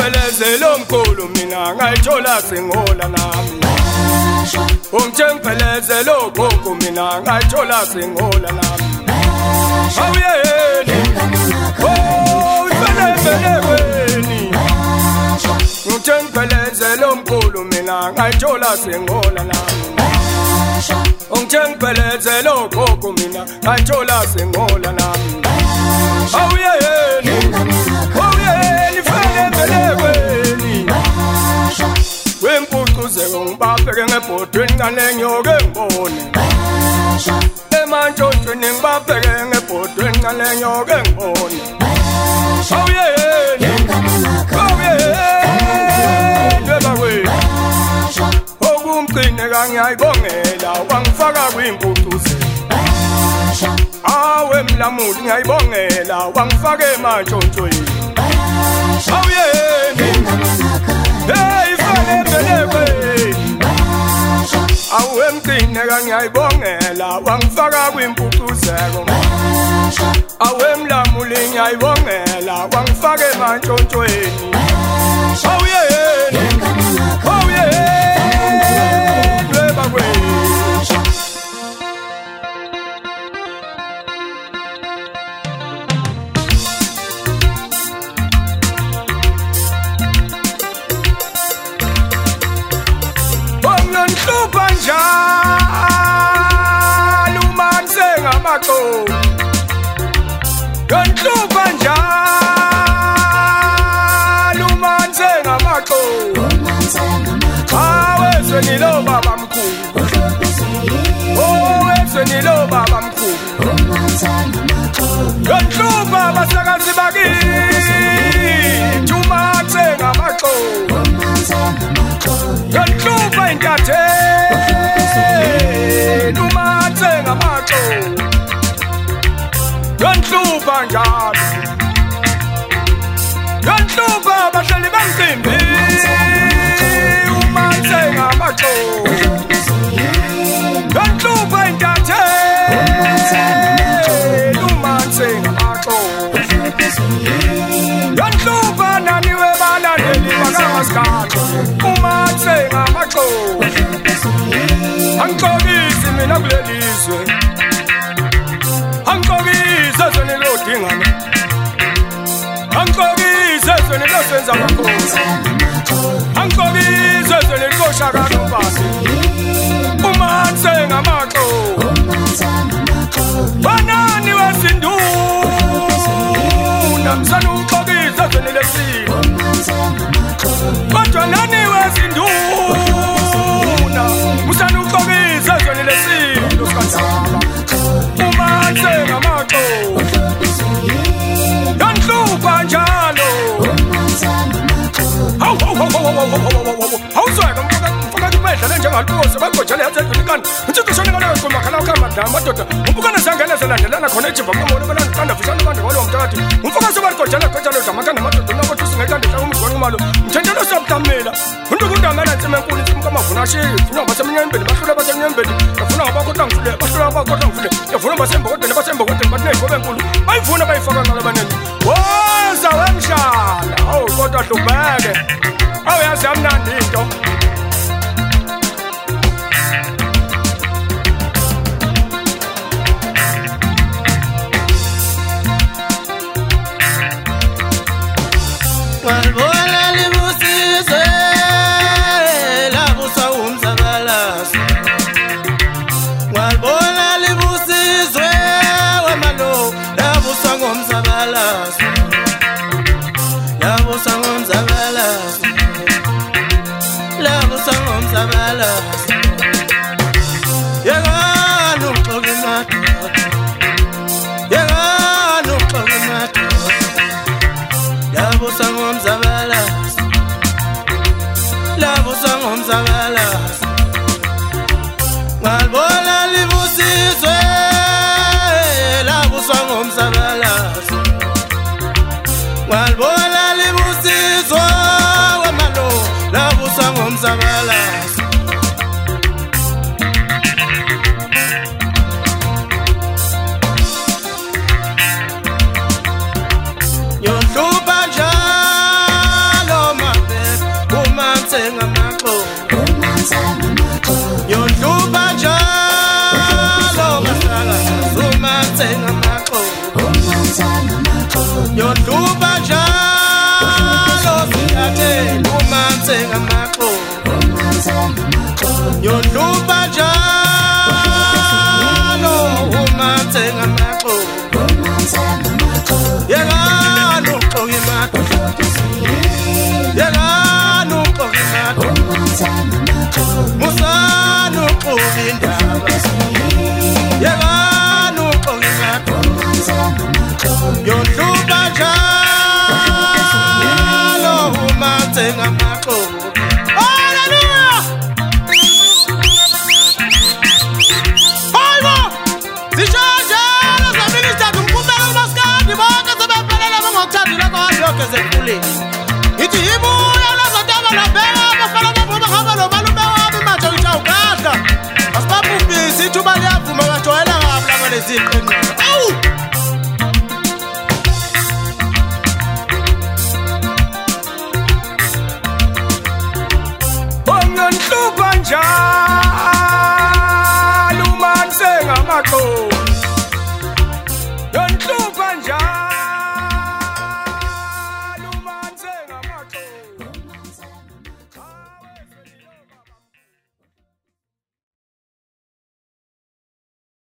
Ungithengiphelezele omkhulu mina ngayithola singola nami Ungithengiphelezele ogogo mina ngayithola singola nami Awuyeni Oh ifelebelekweni Ungithengiphelezele omkhulu mina ngayithola singola nami Ungithengiphelezele ogogo mina ngayithola singola nami Awuyeni Awuyeni ifelebelekweni Wempucuzeko ngibafeke ngebhodweni ngalenyoke ngibone Emantshontshweni ngibafeke ngebhodweni ngalenyoke ngibone Awuyeni Awuyeni Webakwethu Okumqine ngiyayibongela wangifaka kwimpucuzeko Awe mlamuli ngiyayibongela wangifaka emantshontshweni Awuyeni Hey ifelebelekweni Awe mqine ngiyayibongela wangifaka kwimpucuzeko Awe mlamuli ngiyayibongela wangifaka emantshontshweni Awuyeni Awuyeni Webakwethu Ngihlupha njalo umanze ngamaqolo Ngihlupha njalo umanze ngamaqolo Awezwe nilo baba mkhulu Owezwe nilo baba mkhulu Ngihlupha basakazi bakithi umanze ngamaqolo Ngihlupha intatheli umanze ngamaxolo Ngihlupha njalo Ngihlupha abahlali bemcimbi umanze ngamaxolo Ngihlupha intatheli umanze ngamaxolo Ngihlupha nani webalandeli bakaMaskandi umanze ngamaxolo Angixolisi mina kulelizwe Angixolisi ezweni lodingana Angixolisi ezweni losenza amakhosi Angixolisi ezweni loshaka nobasi umanze ngamaxolo Banani wesinduna msana ungixolisi ezweni lesiko Kodwa nani wesinduna Musana uxolisa ezweni lesilo sikandaba Umanze ngamaxolo Ngihlupha njalo Awuzweka mfaka kumehla lenjengaluze bagojele yazendlini kanti Ntshinto shone ngaleyo qoma khala ukhamba madoda Umbukana sangene selandelana khona ejiva kumono belanda fishana abantu kwalo mthathu Umfaka sobarigojela gojela zamakana madoda nakuthi singekande hla umzwana umalo Mthendelo somtamela Untu kundangana ntsime enkulu ntsime kamavuna shifu Nyamba semnyembeni bahlule basemnyembeni Yafuna ngabakota ngifule bahlule ngabakota ngifule Yafuna basembokodeni batiney'gobe enkulu Bayifuna bayifaka ngalo abaningi Woza wemshala Awu kodwa hlubheke Awu yazi yamnandi into Walibona libusizwe labusa umzabalazo Walibona libusizwe wemalo labusa ngomzabalazo Labusa ngomzabalazo Labusa ngomzabalazo Yeganu uxoke madoda Yeganu uxoke madoda Labusa ngomzabalazo Labusa ngomzabalazo Walibona libusizwe Labusa ngomzabalazo Walibona libusizwe wemalo Labusa ngomzabalazo Yohlupha njalo ngamaqoqo. Hallelujah. Hayibo. Sishajala zaminister umkhumela umaskandi bonke sebephelela bangokuthandile kwayo yonke zekhulile. Ithi ibuya lazotaba labeka abafana bavuma hamba lo malume wami manje ngijawugada. Asibabumbisi ithuba liyavuma bajwayela ngabi laba leziqinqo. Awu. Onganhlupa njalo manje ngamaxolo